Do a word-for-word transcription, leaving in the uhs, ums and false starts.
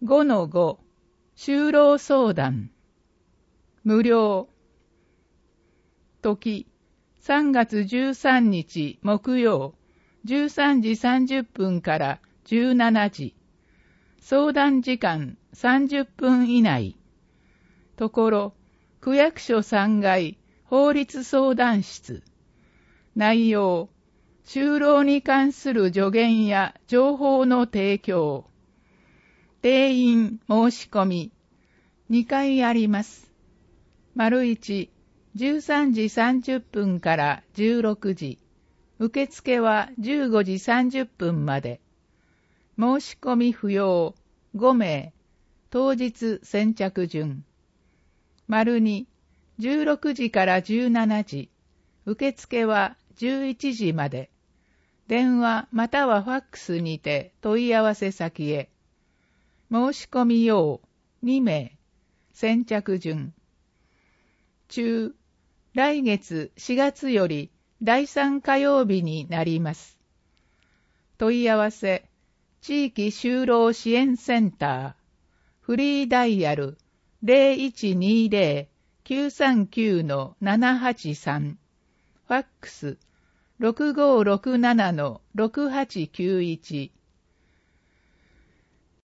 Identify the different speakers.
Speaker 1: ごのご 就労相談無料時さんがつじゅうさんにち木曜じゅうさんじさんじゅっぷんからじゅうしちじ相談時間さんじゅっぷん以内ところ区役所さんがい法律相談室内容就労に関する助言や情報の提供定員申し込みにかいあります。丸いち、じゅうさんじさんじゅっぷんからじゅうろくじ受付はじゅうごじさんじゅっぷんまで申し込み不要ごめい当日先着順丸に、じゅうろくじからじゅうしちじ受付はじゅういちじまで電話またはファックスにて問い合わせ先へ申し込み用にめい先着順中来月しがつよりだいさん火曜日になります問い合わせ地域就労支援センターフリーダイヤル ゼロいちにゼロ きゅうさんきゅう ななはちさん ファックス ろくごろくなな ろくはちきゅういち